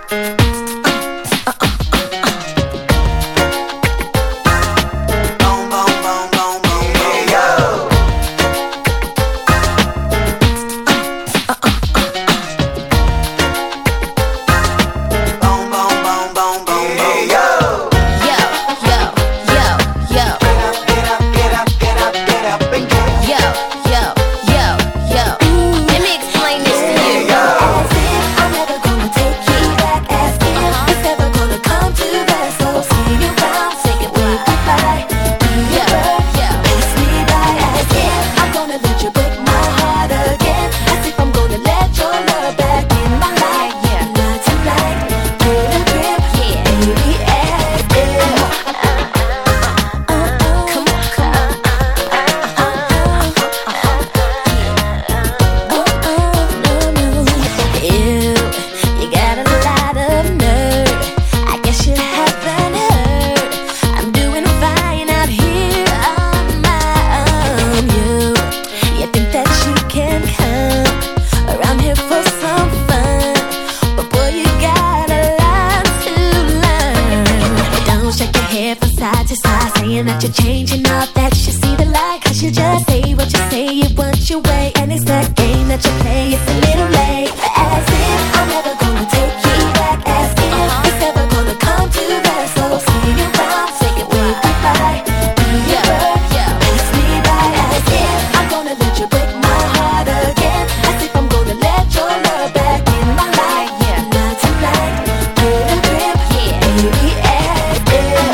Saying that you're changing all that you see the light. Cause you just say what you say, you want your way. And it's that game that you play, it's a little late. As if I'm never gonna take you back. As if it's never gonna come to that. So see you around, say it wave goodbye. Be your bird, pass me by. As if I'm gonna let you break my heart again. As if I'm gonna let your love back in my life. Not tonight, get a grip, baby, as if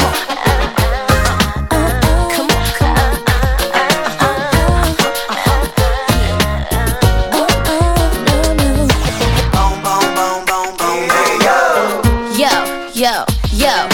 yo,